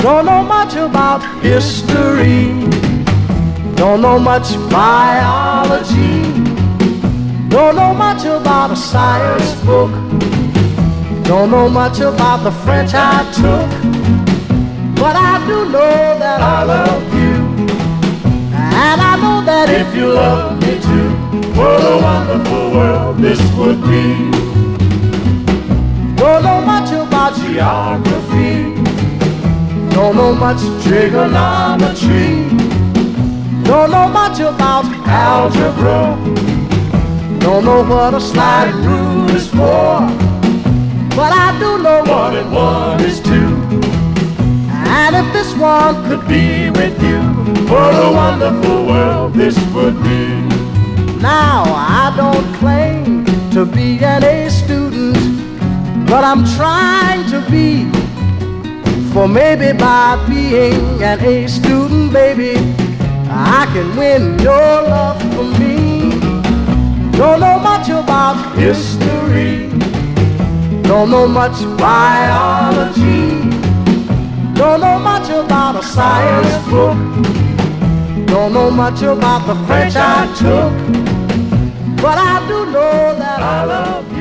Don't know much about history, don't know much biology, don't know much about a science book, don't know much about the French I took, but I do know that I love you, and I know that if you love me too, what a wonderful world this would be. Don't know much about geography, don't know much trigonometry, don't know much about algebra, don't know what a slide rule is for, but I do know 1 and 1 is 2. And if this one could be with you, what a wonderful world this would be. Now I don't claim to be an A student, but I'm trying to be. For maybe by being an A student, baby, I can win your love for me. Don't know much about history, don't know much biology, don't know much about a science book, don't know much about the French I took, but I do know that I love you.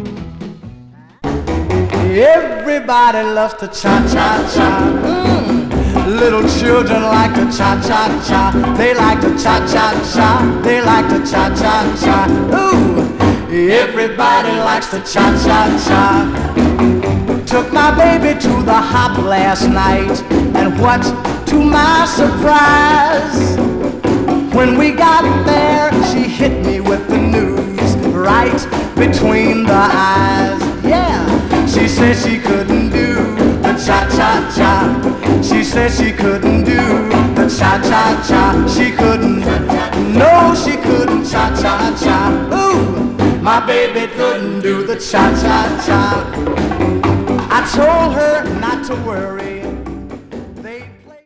Everybody loves to cha-cha-cha. Little children like to cha-cha-cha. They like to cha-cha-cha. They like to cha-cha-cha. Ooh, everybody likes to cha-cha-cha. Took my baby to the hop last night, and what to my surprise, when we got there, she hit me with the news right between the eyes. Yeah, she said she couldn't do the cha-cha-cha. She said she couldn't do the cha-cha-cha. She couldn't, no, she couldn't cha-cha-cha. Ooh, my baby couldn't do the cha-cha-cha. I told her not to worry.